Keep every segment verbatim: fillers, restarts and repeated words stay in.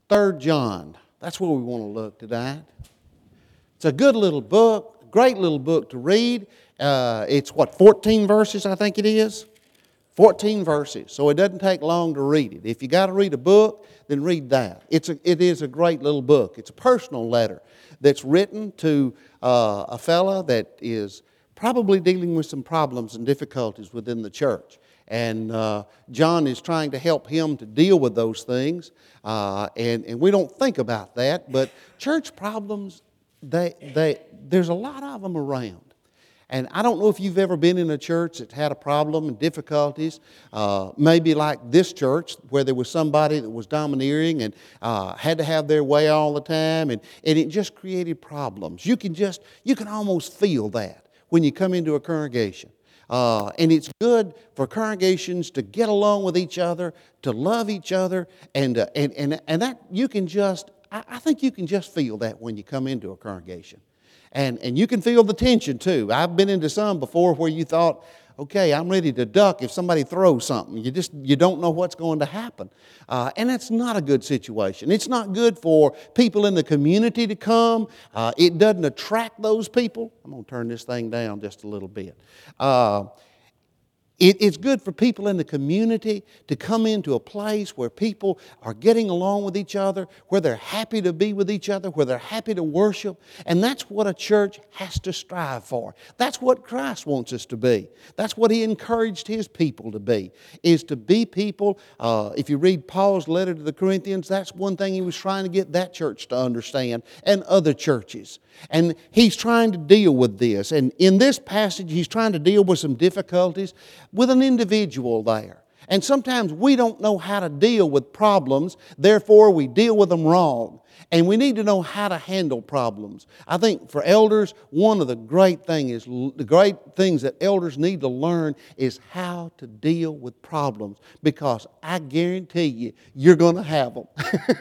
Third John. That's where we want to look tonight. It's a good little book, great little book to read. Uh, it's what, fourteen verses, I think it is? fourteen verses, so it doesn't take long to read it. If you got to read a book, then read that. It's a, it is a great little book. It's a personal letter that's written to uh, a fella that is probably dealing with some problems and difficulties within the church. And uh, John is trying to help him to deal with those things. Uh, and, and we don't think about that, but church problems, they, they, there's a lot of them around. And I don't know if you've ever been in a church that had a problem and difficulties, uh, maybe like this church where there was somebody that was domineering and uh, had to have their way all the time, and, and it just created problems. You can just, you can almost feel that when you come into a congregation. Uh, and it's good for congregations to get along with each other, to love each other, and, uh, and, and, and that you can just, I, I think you can just feel that when you come into a congregation. And, and you can feel the tension too. I've been into some before where you thought, okay, I'm ready to duck if somebody throws something. You just, you don't know what's going to happen. Uh, and that's not a good situation. It's not good for people in the community to come. Uh, it doesn't attract those people. I'm going to turn this thing down just a little bit. Uh, It, it's good for people in the community to come into a place where people are getting along with each other, where they're happy to be with each other, where they're happy to worship. And that's what a church has to strive for. That's what Christ wants us to be. That's what He encouraged His people to be, is to be people. Uh, if you read Paul's letter to the Corinthians, that's one thing he was trying to get that church to understand, and other churches. And he's trying to deal with this. And in this passage, he's trying to deal with some difficulties with an individual there. And sometimes we don't know how to deal with problems, therefore we deal with them wrong. And we need to know how to handle problems. I think for elders, one of the great thing is the great things that elders need to learn is how to deal with problems. Because I guarantee you, you're going to have them.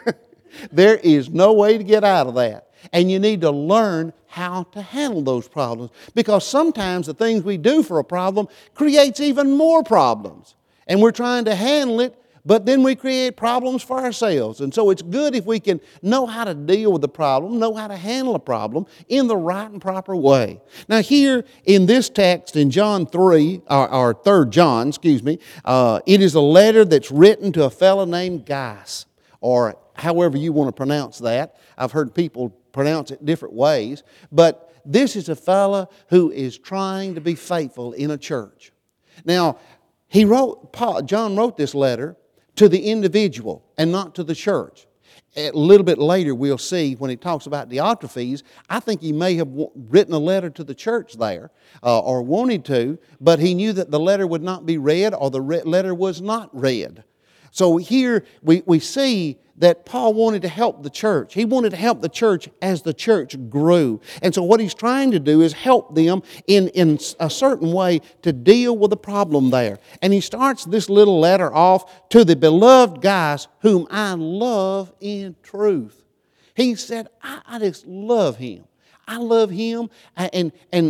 There is no way to get out of that. And you need to learn how to handle those problems. Because sometimes the things we do for a problem creates even more problems. And we're trying to handle it, but then we create problems for ourselves. And so it's good if we can know how to deal with the problem, know how to handle a problem in the right and proper way. Now here in this text in John three, or, or Third John, excuse me, uh, it is a letter that's written to a fellow named Gaius, or however you want to pronounce that. I've heard people pronounce it different ways. But this is a fellow who is trying to be faithful in a church. Now, he wrote, Paul, John wrote this letter to the individual and not to the church. A little bit later we'll see when he talks about Diotrephes, I think he may have written a letter to the church there uh, or wanted to, but he knew that the letter would not be read or the re- letter was not read. So here we, we see that Paul wanted to help the church. He wanted to help the church as the church grew. And so what he's trying to do is help them in, in a certain way to deal with the problem there. And he starts this little letter off to the beloved Gaius, whom I love in truth. He said, I, I just love him. I love him and and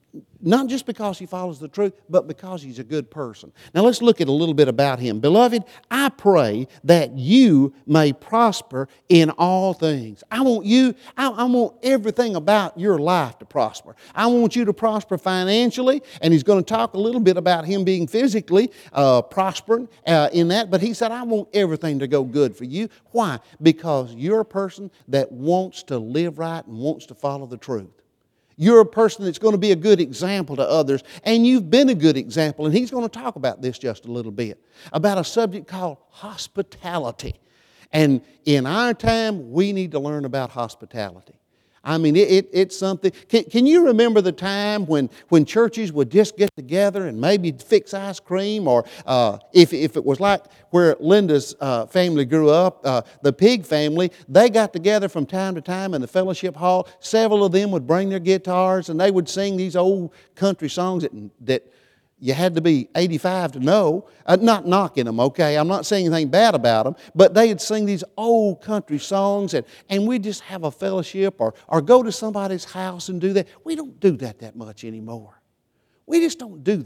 not just because he follows the truth, but because he's a good person. Now let's look at a little bit about him. Beloved, I pray that you may prosper in all things. I want you, I, I want everything about your life to prosper. I want you to prosper financially, and he's going to talk a little bit about him being physically uh, prospering uh, in that, but he said, I want everything to go good for you. Why? Because you're a person that wants to live right and wants to follow the truth. You're a person that's going to be a good example to others, and you've been a good example. And he's going to talk about this just a little bit, about a subject called hospitality. And in our time, we need to learn about hospitality. I mean, it, it, it's something. Can, can you remember the time when, when churches would just get together and maybe fix ice cream? Or uh, if, if it was like where Linda's uh, family grew up, uh, the Pig family, they got together from time to time in the fellowship hall. Several of them would bring their guitars and they would sing these old country songs that, that you had to be eighty-five to know. Uh, not knocking them, okay? I'm not saying anything bad about them. But they'd sing these old country songs, and, and we'd just have a fellowship or, or go to somebody's house and do that. We don't do that that much anymore. We just don't do that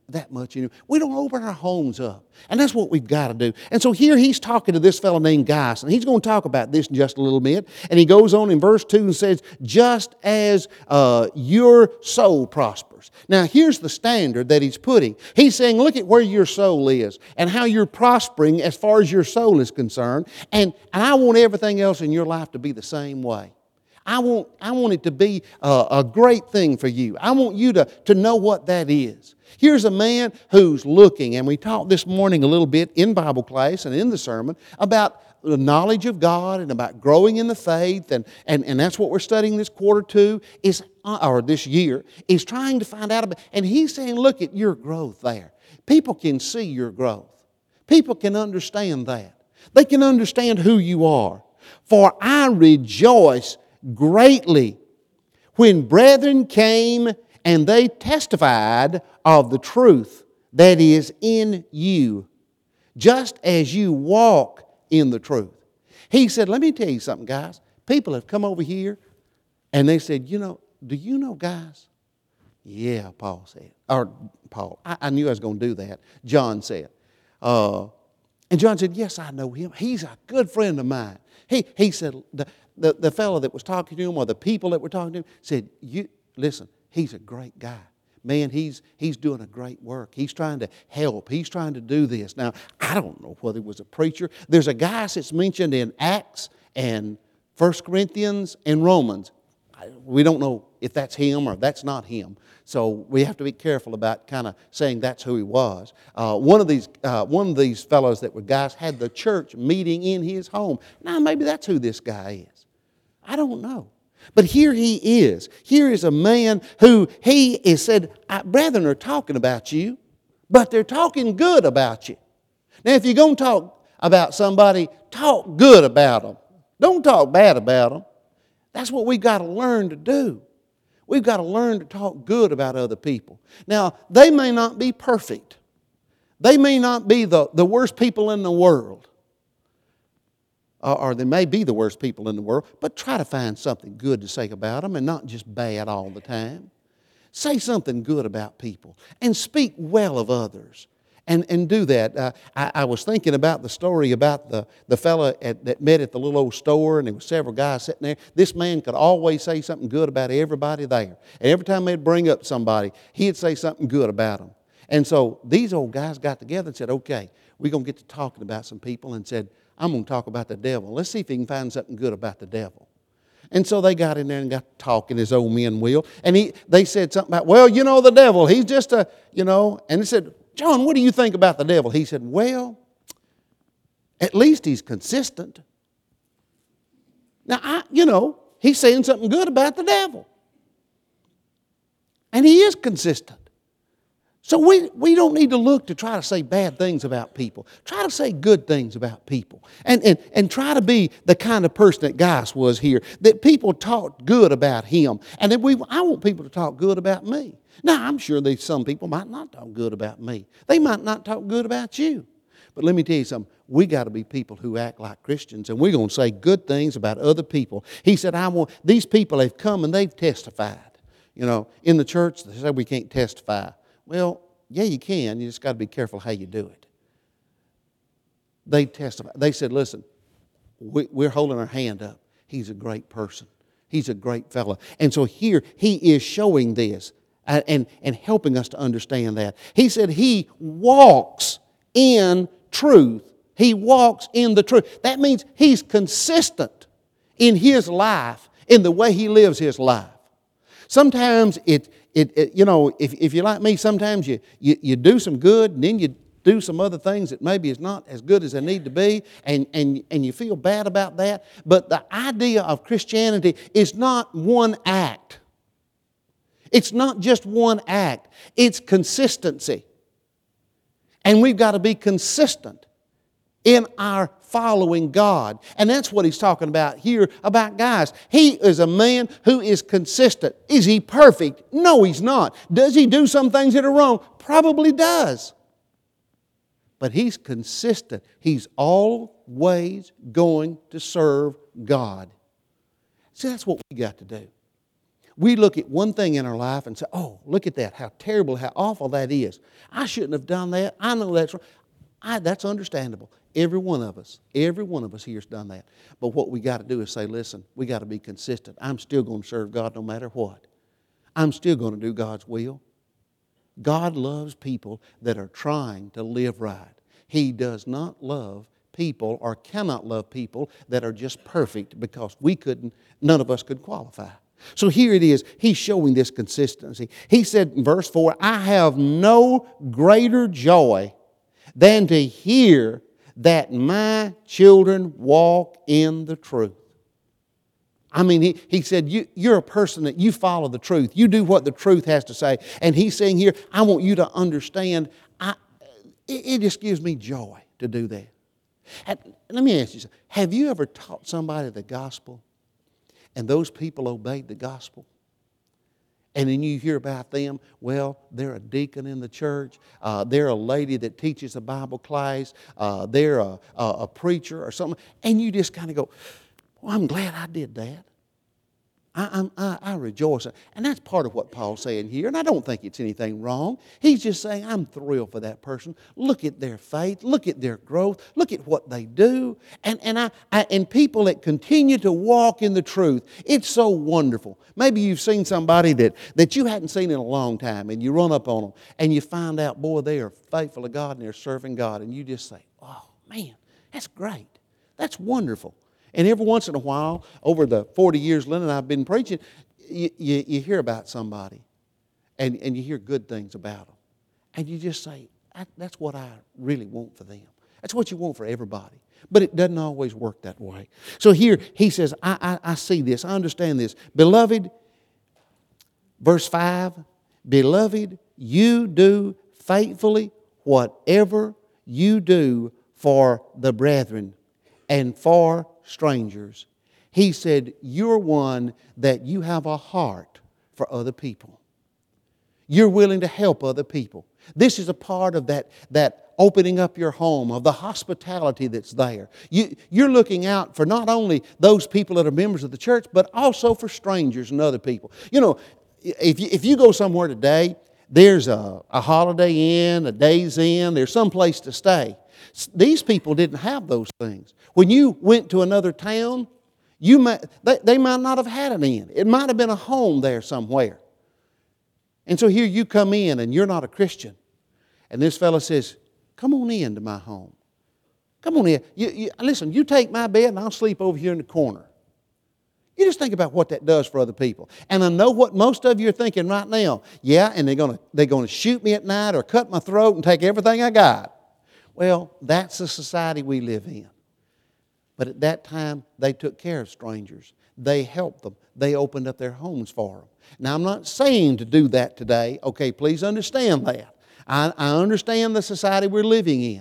that much anymore. We don't open our homes up. And that's what we've got to do. And so here he's talking to this fellow named Gaius, and he's going to talk about this in just a little bit. And he goes on in verse two and says, just as uh, your soul prospers. Now here's the standard that he's putting. He's saying, look at where your soul is and how you're prospering as far as your soul is concerned. And, and I want everything else in your life to be the same way. I want, I want it to be a, a great thing for you. I want you to, to know what that is. Here's a man who's looking, and we talked this morning a little bit in Bible class and in the sermon about the knowledge of God and about growing in the faith, and, and, and that's what we're studying this quarter two, is, or this year, is trying to find out about. And he's saying, look at your growth there. People can see your growth. People can understand that. They can understand who you are. For I rejoice greatly when brethren came and they testified of the truth that is in you, just as you walk in the truth. He said, let me tell you something, guys. People have come over here and they said, you know, do you know Gaius? Yeah, Paul said. Or Paul, I, I knew I was going to do that. John said. Uh, and John said, yes, I know him. He's a good friend of mine. He, he said, the, the, the fellow that was talking to him, or the people that were talking to him, said, you listen, he's a great guy. Man, he's, he's doing a great work. He's trying to help. He's trying to do this. Now, I don't know whether he was a preacher. There's a guy that's mentioned in Acts and First Corinthians and Romans. We don't know if that's him or if that's not him. So we have to be careful about kind of saying that's who he was. Uh, one of these uh, one of these fellows that were guys had the church meeting in his home. Now maybe that's who this guy is. I don't know. But here he is. Here is a man who he is said, brethren are talking about you, but they're talking good about you. Now if you're going to talk about somebody, talk good about them. Don't talk bad about them. That's what we've got to learn to do. We've got to learn to talk good about other people. Now, they may not be perfect. They may not be the, the worst people in the world. Or, or they may be the worst people in the world, but try to find something good to say about them and not just bad all the time. Say something good about people and speak well of others. And, and do that. Uh, I, I was thinking about the story about the, the fellow at, that met at the little old store, and there were several guys sitting there. This man could always say something good about everybody there. And every time they'd bring up somebody, he'd say something good about them. And so these old guys got together and said, okay, we're going to get to talking about some people, and said, I'm going to talk about the devil. Let's see if he can find something good about the devil. And so they got in there and got talking, as old men will. And he, they said something about, well, you know, the devil, he's just a, you know, and they said, John, what do you think about the devil? He said, well, at least he's consistent. Now, I, you know, he's saying something good about the devil. And he is consistent. So we, we don't need to look to try to say bad things about people. Try to say good things about people. And, and, and try to be the kind of person that Gaius was here, that people talked good about him. And that we, I want people to talk good about me. Now, I'm sure that some people might not talk good about me. They might not talk good about you. But let me tell you something. We got to be people who act like Christians, and we're going to say good things about other people. He said, I want, these people have come and they've testified. You know, in the church, they say we can't testify. Well, yeah, you can. You just got to be careful how you do it. They testified. They said, listen, we, we're holding our hand up. He's a great person. He's a great fellow. And so here he is showing this. And, and helping us to understand that. He said he walks in truth. He walks in the truth. That means he's consistent in his life, in the way he lives his life. Sometimes it, it, it you know, if, if you're like me, sometimes you, you, you do some good and then you do some other things that maybe is not as good as they need to be, and, and, and you feel bad about that. But the idea of Christianity is not one act. It's not just one act. It's consistency. And we've got to be consistent in our following God. And that's what he's talking about here about Gaius. He is a man who is consistent. Is he perfect? No, he's not. Does he do some things that are wrong? Probably does. But he's consistent. He's always going to serve God. See, that's what we got to do. We look at one thing in our life and say, oh, look at that, how terrible, how awful that is. I shouldn't have done that. I know that's wrong. I, that's understandable. Every one of us, every one of us here has done that. But what we got to do is say, listen, we got to be consistent. I'm still going to serve God no matter what. I'm still going to do God's will. God loves people that are trying to live right. He does not love people or cannot love people that are just perfect, because we couldn't, none of us could qualify. So here it is. He's showing this consistency. He said in verse four, I have no greater joy than to hear that my children walk in the truth. I mean, he, he said, you, you're a person that you follow the truth. You do what the truth has to say. And he's saying here, I want you to understand, I, it, it just gives me joy to do that. And let me ask you something. Have you ever taught somebody the gospel and those people obeyed the gospel? And then you hear about them, well, they're a deacon in the church, uh, they're a lady that teaches a Bible class, uh, they're a, a, a preacher or something, and you just kind of go, well, I'm glad I did that. I, I, I rejoice. And that's part of what Paul's saying here. And I don't think it's anything wrong. He's just saying, I'm thrilled for that person. Look at their faith. Look at their growth. Look at what they do. And, and, I, I, and people that continue to walk in the truth. It's so wonderful. Maybe you've seen somebody that, that you hadn't seen in a long time, and you run up on them and you find out, boy, they are faithful to God and they're serving God. And you just say, oh, man, that's great. That's wonderful. And every once in a while, over the forty years Lynn and I have been preaching, you, you, you hear about somebody and, and you hear good things about them. And you just say, that's what I really want for them. That's what you want for everybody. But it doesn't always work that way. So here he says, I, I, I see this, I understand this. Beloved, verse five, beloved, you do faithfully whatever you do for the brethren and for strangers. He said, you're one that you have a heart for other people. You're willing to help other people. This is a part of that, that opening up your home, of the hospitality that's there. You, you're looking out for not only those people that are members of the church, but also for strangers and other people. You know, if you, if you go somewhere today, there's a, a Holiday Inn, a Days Inn, there's some place to stay. These people didn't have those things. When you went to another town, you might, they, they might not have had an inn. It might have been a home there somewhere. And so here you come in and you're not a Christian. And this fellow says, come on in to my home. Come on in. You, you, listen, you take my bed and I'll sleep over here in the corner. You just think about what that does for other people. And I know what most of you are thinking right now. Yeah, and they're going to they're going to shoot me at night or cut my throat and take everything I got. Well, that's the society we live in. But at that time, they took care of strangers. They helped them. They opened up their homes for them. Now, I'm not saying to do that today. Okay, please understand that. I, I understand the society we're living in.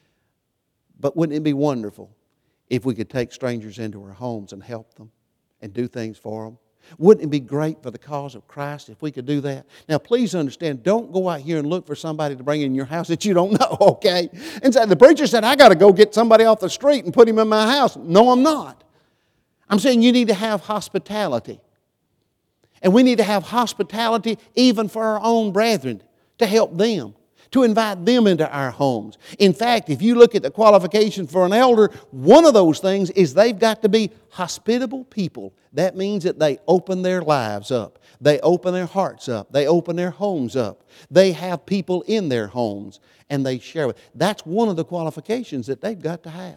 But wouldn't it be wonderful if we could take strangers into our homes and help them and do things for them? Wouldn't it be great for the cause of Christ if we could do that? Now, please understand, don't go out here and look for somebody to bring in your house that you don't know, okay? And so the preacher said, I got to go get somebody off the street and put him in my house. No, I'm not. I'm saying you need to have hospitality. And we need to have hospitality even for our own brethren, to help them, to invite them into our homes. In fact, if you look at the qualifications for an elder, one of those things is they've got to be hospitable people. That means that they open their lives up. They open their hearts up. They open their homes up. They have people in their homes and they share with. That's one of the qualifications that they've got to have.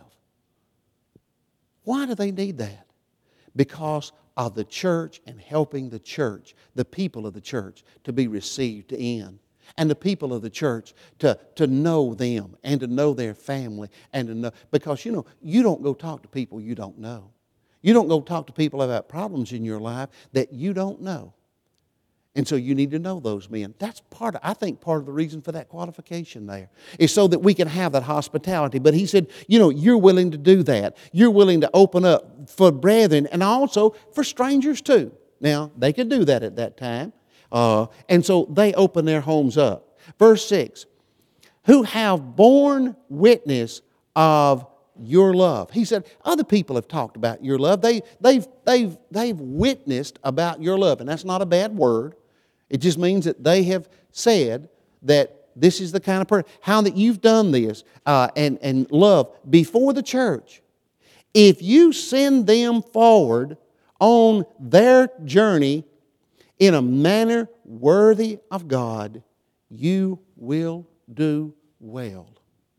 Why do they need that? Because of the church and helping the church, the people of the church, to be received in. And the people of the church to, to know them and to know their family and to know, because you know, you don't go talk to people you don't know. You don't go talk to people about problems in your life that you don't know. And so you need to know those men. That's part of, I think part of the reason for that qualification there is so that we can have that hospitality. But he said, you know, you're willing to do that. You're willing to open up for brethren and also for strangers too. Now, they could do that at that time. Uh, and so they open their homes up. Verse six, who have borne witness of your love. He said, other people have talked about your love. They, they've, they've, they've witnessed about your love. And that's not a bad word. It just means that they have said that this is the kind of person, how that you've done this uh, and, and love before the church. If you send them forward on their journey in a manner worthy of God, you will do well.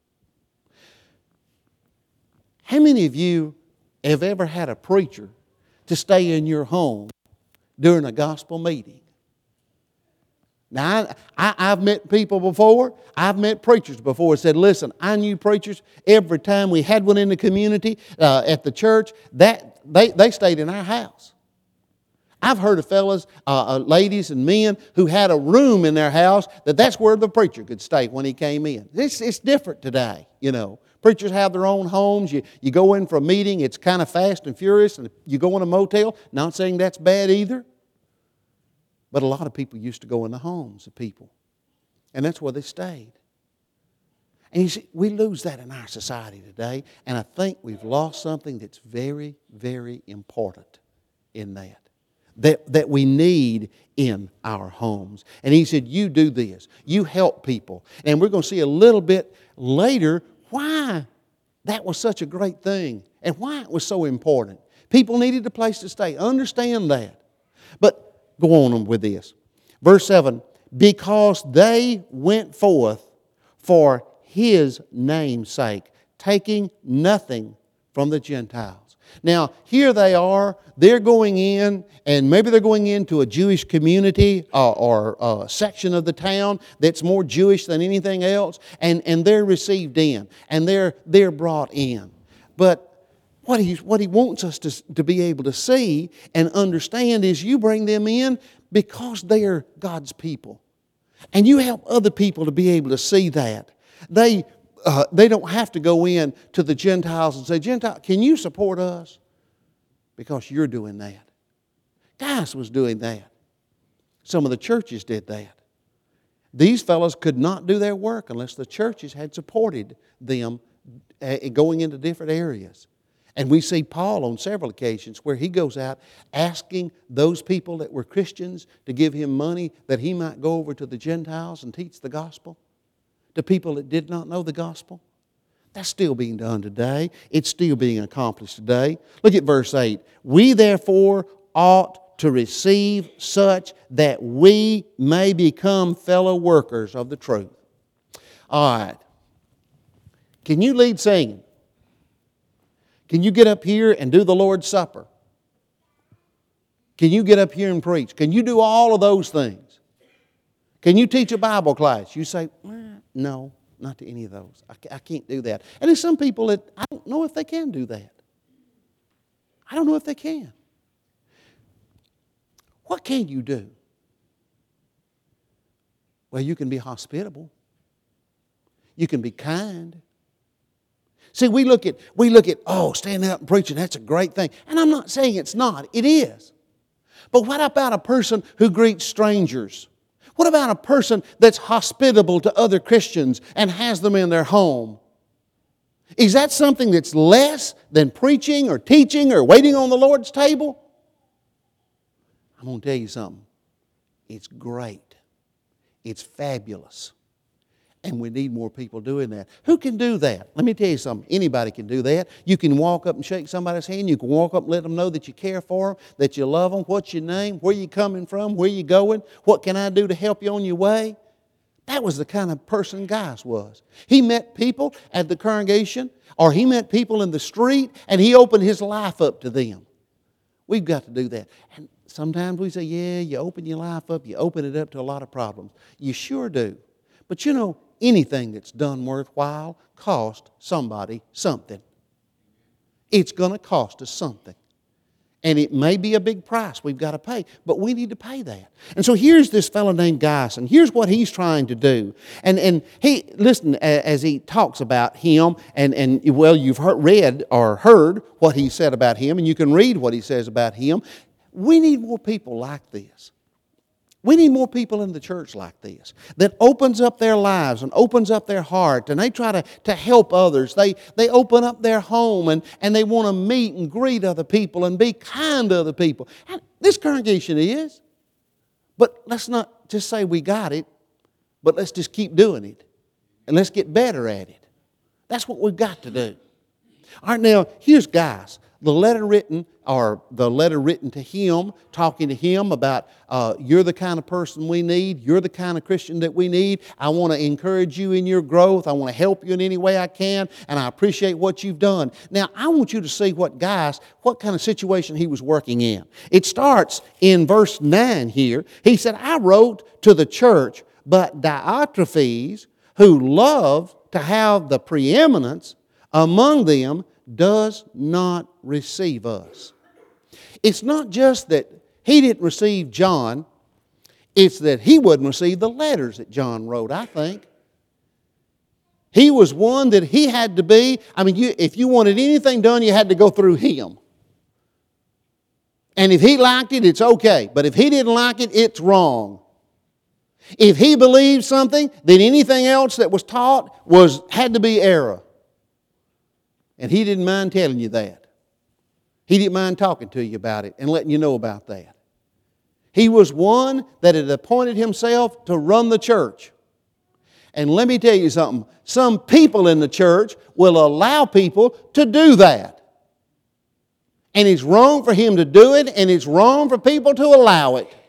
How many of you have ever had a preacher to stay in your home during a gospel meeting? Now, I, I, I've met people before, I've met preachers before that said, listen, I knew preachers every time we had one in the community, uh, at the church, that they, they stayed in our house. I've heard of fellas, uh, uh, ladies and men who had a room in their house that that's where the preacher could stay when he came in. It's, it's different today, you know. Preachers have their own homes. You, you go in for a meeting, it's kind of fast and furious, and you go in a motel. Not saying that's bad either. But a lot of people used to go in the homes of people. And that's where they stayed. And you see, we lose that in our society today. And I think we've lost something that's very, very important in that. That, that we need in our homes. And he said, you do this. You help people. And we're going to see a little bit later why that was such a great thing. And why it was so important. People needed a place to stay. Understand that. But go on with this. Verse seven, because they went forth for His name's sake, taking nothing from the Gentiles. Now, here they are, they're going in, and maybe they're going into a Jewish community uh, or a section of the town that's more Jewish than anything else, and, and they're received in, and they're, they're brought in. But What he, what he wants us to, to be able to see and understand is you bring them in because they are God's people. And you help other people to be able to see that. They, uh, they don't have to go in to the Gentiles and say, Gentile, can you support us? Because you're doing that. Gaius was doing that. Some of the churches did that. These fellows could not do their work unless the churches had supported them uh, going into different areas. And we see Paul on several occasions where he goes out asking those people that were Christians to give him money that he might go over to the Gentiles and teach the gospel to people that did not know the gospel. That's still being done today. It's still being accomplished today. Look at verse eight. We therefore ought to receive such that we may become fellow workers of the truth. All right. Can you lead singing? Can you get up here and do the Lord's Supper? Can you get up here and preach? Can you do all of those things? Can you teach a Bible class? You say, no, not to any of those. I can't do that. And there's some people that I don't know if they can do that. I don't know if they can. What can you do? Well, you can be hospitable. You can be kind. See, we look at, we look at, oh, standing up and preaching, that's a great thing. And I'm not saying it's not. It is. But what about a person who greets strangers? What about a person that's hospitable to other Christians and has them in their home? Is that something that's less than preaching or teaching or waiting on the Lord's table? I'm going to tell you something. It's great. It's fabulous. And we need more people doing that. Who can do that? Let me tell you something. Anybody can do that. You can walk up and shake somebody's hand. You can walk up and let them know that you care for them, that you love them. What's your name? Where you coming from? Where you going? What can I do to help you on your way? That was the kind of person Gaius was. He met people at the congregation, or he met people in the street, and he opened his life up to them. We've got to do that. And sometimes we say, yeah, you open your life up, you open it up to a lot of problems. You sure do. But you know, anything that's done worthwhile costs somebody something. It's going to cost us something. And it may be a big price we've got to pay, but we need to pay that. And so here's this fellow named Gaius, and here's what he's trying to do. And and he, listen, as he talks about him, and, and well, you've heard, read or heard what he said about him, and you can read what he says about him. We need more people like this. We need more people in the church like this that opens up their lives and opens up their heart, and they try to, to help others. They, they open up their home and, and they want to meet and greet other people and be kind to other people. And this congregation is. But let's not just say we got it, but let's just keep doing it. And let's get better at it. That's what we've got to do. All right, now, here's guys. The letter written, or the letter written to him, talking to him about uh, you're the kind of person we need. You're the kind of Christian that we need. I want to encourage you in your growth. I want to help you in any way I can, and I appreciate what you've done. Now, I want you to see what guys, what kind of situation he was working in. It starts in verse nine here. He said, I wrote to the church, but Diotrephes, who loved to have the preeminence among them, does not receive us. It's not just that he didn't receive John, it's that he wouldn't receive the letters that John wrote, I think. He was one that he had to be, I mean, you, if you wanted anything done, you had to go through him. And if he liked it, it's okay. But if he didn't like it, it's wrong. If he believed something, then anything else that was taught was had to be error. And he didn't mind telling you that. He didn't mind talking to you about it and letting you know about that. He was one that had appointed himself to run the church. And let me tell you something. Some people in the church will allow people to do that. And it's wrong for him to do it, and it's wrong for people to allow it.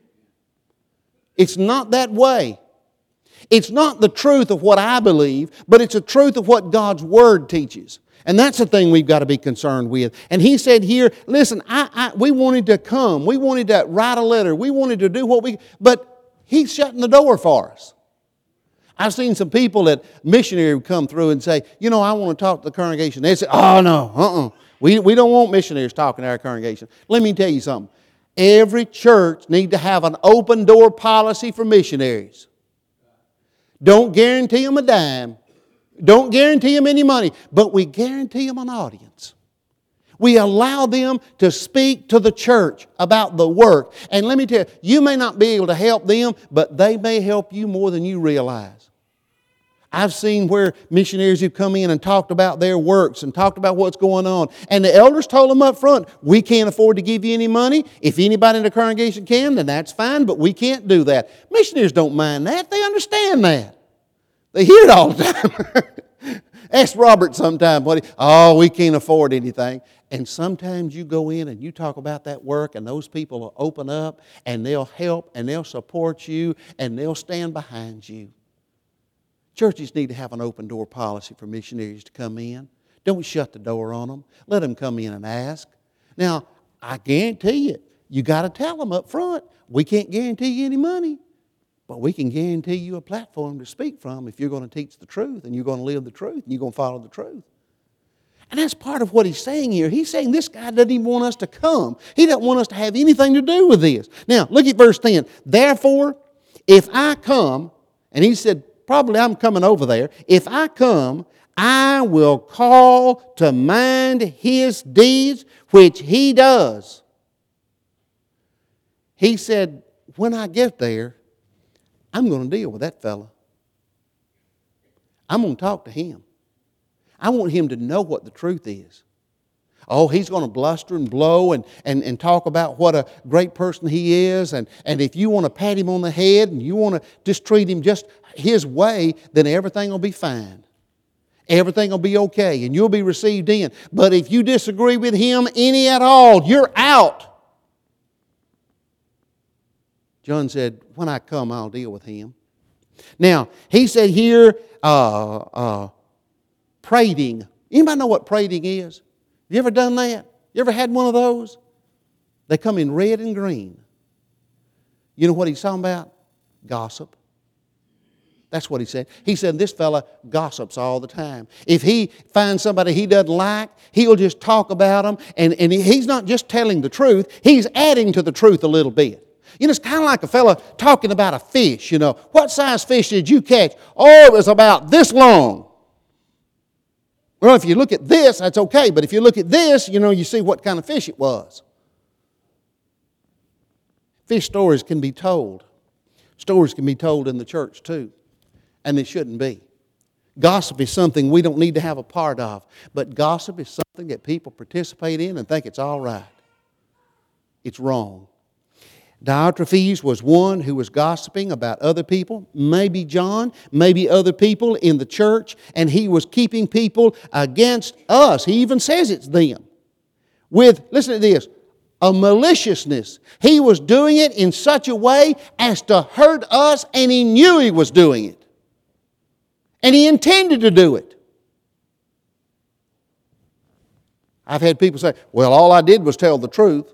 It's not that way. It's not the truth of what I believe, but it's the truth of what God's Word teaches. And that's the thing we've got to be concerned with. And he said here, listen, I, I, we wanted to come. We wanted to write a letter. We wanted to do what we... But he's shutting the door for us. I've seen some people that missionary would come through and say, you know, I want to talk to the congregation. They say, oh, no, uh-uh. We, we don't want missionaries talking to our congregation. Let me tell you something. Every church needs to have an open door policy for missionaries. Don't guarantee them a dime. Don't guarantee them any money, but we guarantee them an audience. We allow them to speak to the church about the work. And let me tell you, you may not be able to help them, but they may help you more than you realize. I've seen where missionaries have come in and talked about their works and talked about what's going on. And the elders told them up front, we can't afford to give you any money. If anybody in the congregation can, then that's fine, but we can't do that. Missionaries don't mind that. They understand that. They hear it all the time. Ask Robert sometime, what he, oh, we can't afford anything. And sometimes you go in and you talk about that work, and those people will open up and they'll help and they'll support you and they'll stand behind you. Churches need to have an open door policy for missionaries to come in. Don't shut the door on them. Let them come in and ask. Now, I guarantee you, you got to tell them up front, we can't guarantee you any money. But we can guarantee you a platform to speak from if you're going to teach the truth and you're going to live the truth and you're going to follow the truth. And that's part of what he's saying here. He's saying this guy doesn't even want us to come. He doesn't want us to have anything to do with this. Now, look at verse ten. Therefore, if I come, and he said, probably I'm coming over there. If I come, I will call to mind his deeds, which he does. He said, when I get there, I'm going to deal with that fella. I'm going to talk to him. I want him to know what the truth is. Oh, he's going to bluster and blow and, and, and talk about what a great person he is. And, and if you want to pat him on the head and you want to just treat him just his way, then everything will be fine. Everything will be okay and you'll be received in. But if you disagree with him any at all, you're out. John said, when I come, I'll deal with him. Now, he said here, uh, uh, prating. Anybody know what prating is? You ever done that? You ever had one of those? They come in red and green. You know what he's talking about? Gossip. That's what he said. He said this fella gossips all the time. If he finds somebody he doesn't like, he'll just talk about them. And, and he's not just telling the truth, he's adding to the truth a little bit. You know, it's kind of like a fella talking about a fish, you know. What size fish did you catch? Oh, it was about this long. Well, if you look at this, that's okay. But if you look at this, you know, you see what kind of fish it was. Fish stories can be told. Stories can be told in the church too, and they shouldn't be. Gossip is something we don't need to have a part of, but gossip is something that people participate in and think it's all right. It's wrong. Diotrephes was one who was gossiping about other people, maybe John, maybe other people in the church, and he was keeping people against us. He even says it's them. With, listen to this, a maliciousness. He was doing it in such a way as to hurt us, and he knew he was doing it. And he intended to do it. I've had people say, well, all I did was tell the truth.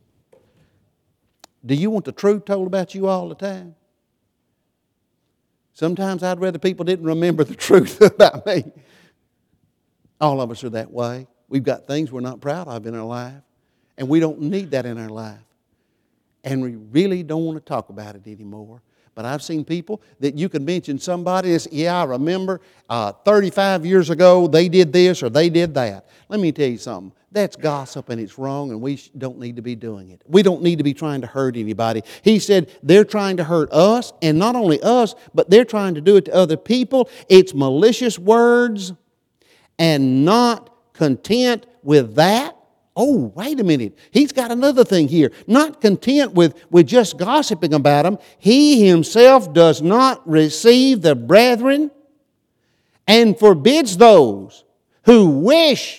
Do you want the truth told about you all the time? Sometimes I'd rather people didn't remember the truth about me. All of us are that way. We've got things we're not proud of in our life, and we don't need that in our life. And we really don't want to talk about it anymore. But I've seen people that you can mention somebody that's, yeah, I remember uh, thirty-five years ago they did this or they did that. Let me tell you something. That's gossip and it's wrong, and we don't need to be doing it. We don't need to be trying to hurt anybody. He said they're trying to hurt us, and not only us, but they're trying to do it to other people. It's malicious words, and not content with that. Oh, wait a minute. He's got another thing here. Not content with, with just gossiping about them, he himself does not receive the brethren and forbids those who wish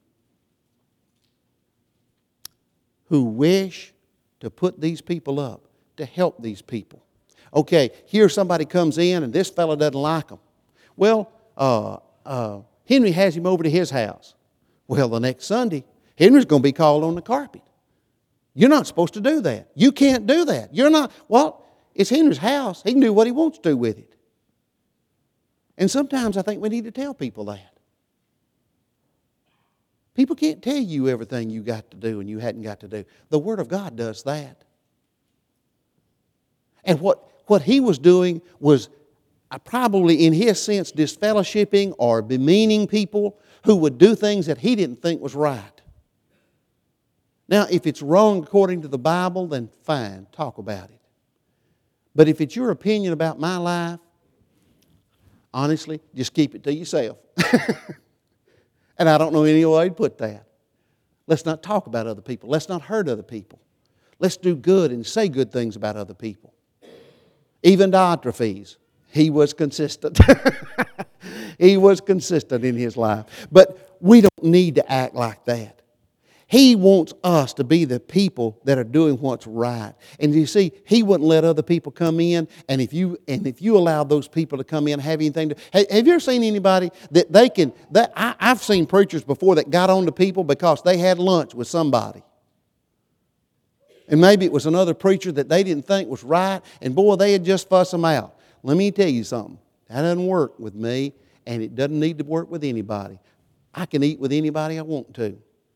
who wish to put these people up, to help these people. Okay, here somebody comes in and this fellow doesn't like them. Well, uh, uh, Henry has him over to his house. Well, the next Sunday, Henry's going to be called on the carpet. You're not supposed to do that. You can't do that. You're not, well, it's Henry's house. He can do what he wants to do with it. And sometimes I think we need to tell people that. People can't tell you everything you got to do and you hadn't got to do. The Word of God does that. And what, what he was doing was probably, in his sense, disfellowshipping or demeaning people who would do things that he didn't think was right. Now, if it's wrong according to the Bible, then fine, talk about it. But if it's your opinion about my life, honestly, just keep it to yourself. And I don't know any way to put that. Let's not talk about other people. Let's not hurt other people. Let's do good and say good things about other people. Even Diotrephes, he was consistent. He was consistent in his life. But we don't need to act like that. He wants us to be the people that are doing what's right. And you see, he wouldn't let other people come in. And if you and if you allow those people to come in and have anything to... Hey, have you ever seen anybody that they can... That, I, I've seen preachers before that got on to people because they had lunch with somebody. And maybe it was another preacher that they didn't think was right. And boy, they had just fussed them out. Let me tell you something. That doesn't work with me. And it doesn't need to work with anybody. I can eat with anybody I want to.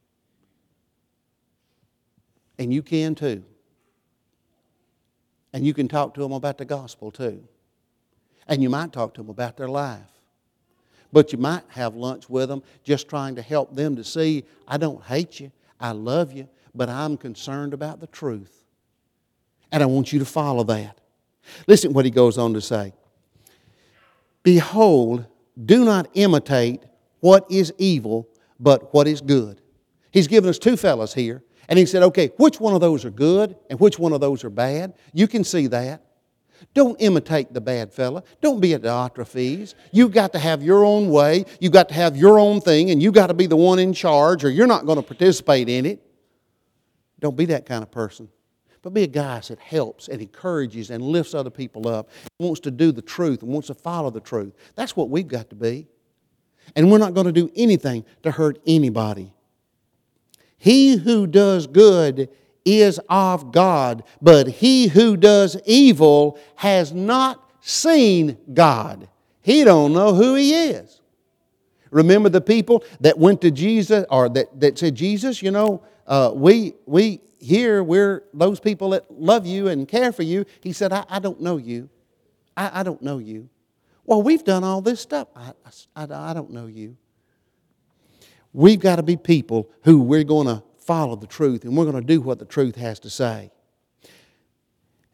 And you can too. And you can talk to them about the gospel too. And you might talk to them about their life. But you might have lunch with them just trying to help them to see, I don't hate you, I love you, but I'm concerned about the truth. And I want you to follow that. Listen to what he goes on to say. Behold, do not imitate what is evil, but what is good. He's given us two fellows here. And he said, okay, which one of those are good and which one of those are bad? You can see that. Don't imitate the bad fella. Don't be a Diotrephes. You've got to have your own way. You've got to have your own thing, and you've got to be the one in charge, or you're not going to participate in it. Don't be that kind of person. But be a guy that helps and encourages and lifts other people up, wants to do the truth and wants to follow the truth. That's what we've got to be. And we're not going to do anything to hurt anybody. He who does good is of God, but he who does evil has not seen God. He don't know who he is. Remember the people that went to Jesus, or that, that said, Jesus, you know, uh, we we here, we're those people that love you and care for you. He said, I, I don't know you. I, I don't know you. Well, we've done all this stuff. I, I, I don't know you. We've got to be people who we're going to follow the truth and we're going to do what the truth has to say.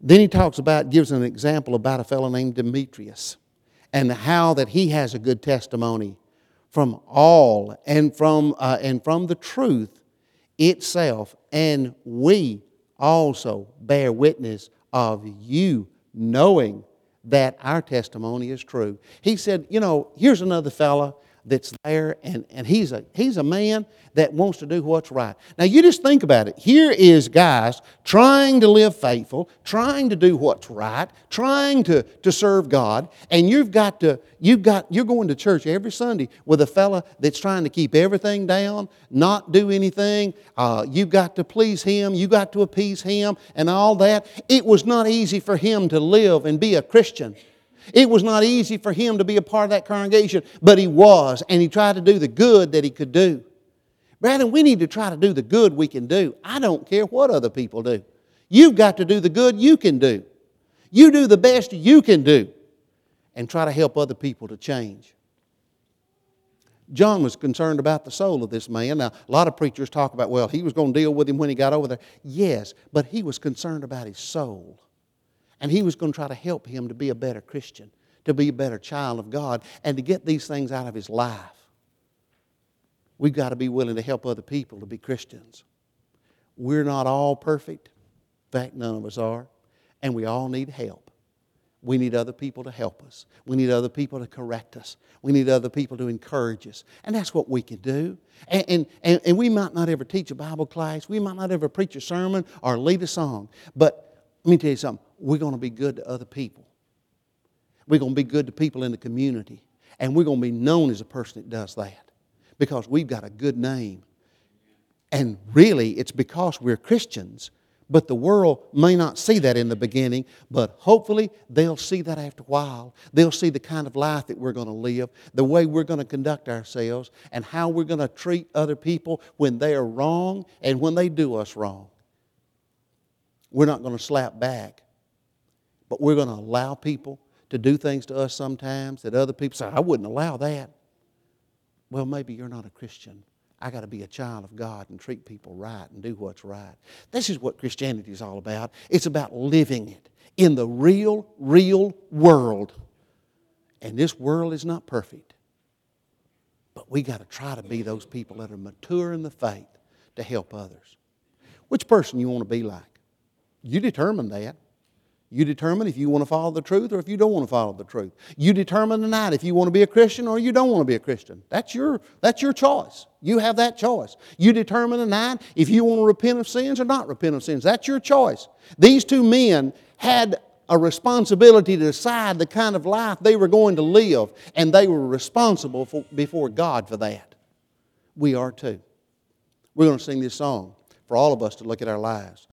Then he talks about, gives an example about a fellow named Demetrius and how that he has a good testimony from all and from, uh, and from the truth itself. And we also bear witness of you, knowing that our testimony is true. He said, you know, here's another fella that's there, and, and he's a he's a man that wants to do what's right. Now you just think about it. Here is guys trying to live faithful, trying to do what's right, trying to, to serve God, and you've got to you've got you're going to church every Sunday with a fella that's trying to keep everything down, not do anything. Uh, you've got to please him, you got to appease him, and all that. It was not easy for him to live and be a Christian. It was not easy for him to be a part of that congregation, but he was, and he tried to do the good that he could do. Brethren, we need to try to do the good we can do. I don't care what other people do. You've got to do the good you can do. You do the best you can do and try to help other people to change. John was concerned about the soul of this man. Now, a lot of preachers talk about, well, he was going to deal with him when he got over there. Yes, but he was concerned about his soul. And he was going to try to help him to be a better Christian, to be a better child of God, and to get these things out of his life. We've got to be willing to help other people to be Christians. We're not all perfect. In fact, none of us are. And we all need help. We need other people to help us. We need other people to correct us. We need other people to encourage us. And that's what we can do. And, and, and, and we might not ever teach a Bible class. We might not ever preach a sermon or lead a song. But let me tell you something. We're going to be good to other people. We're going to be good to people in the community. And we're going to be known as a person that does that. Because we've got a good name. And really, it's because we're Christians. But the world may not see that in the beginning. But hopefully, they'll see that after a while. They'll see the kind of life that we're going to live. The way we're going to conduct ourselves. And how we're going to treat other people when they are wrong and when they do us wrong. We're not going to slap back. But we're going to allow people to do things to us sometimes that other people say, I wouldn't allow that. Well, maybe you're not a Christian. I got to be a child of God and treat people right and do what's right. This is what Christianity is all about. It's about living it in the real, real world. And this world is not perfect. But we got to try to be those people that are mature in the faith to help others. Which person you want to be like? You determine that. You determine if you want to follow the truth or if you don't want to follow the truth. You determine tonight if you want to be a Christian or you don't want to be a Christian. That's your, that's your choice. You have that choice. You determine tonight if you want to repent of sins or not repent of sins. That's your choice. These two men had a responsibility to decide the kind of life they were going to live, and they were responsible for, before God for that. We are too. We're going to sing this song for all of us to look at our lives.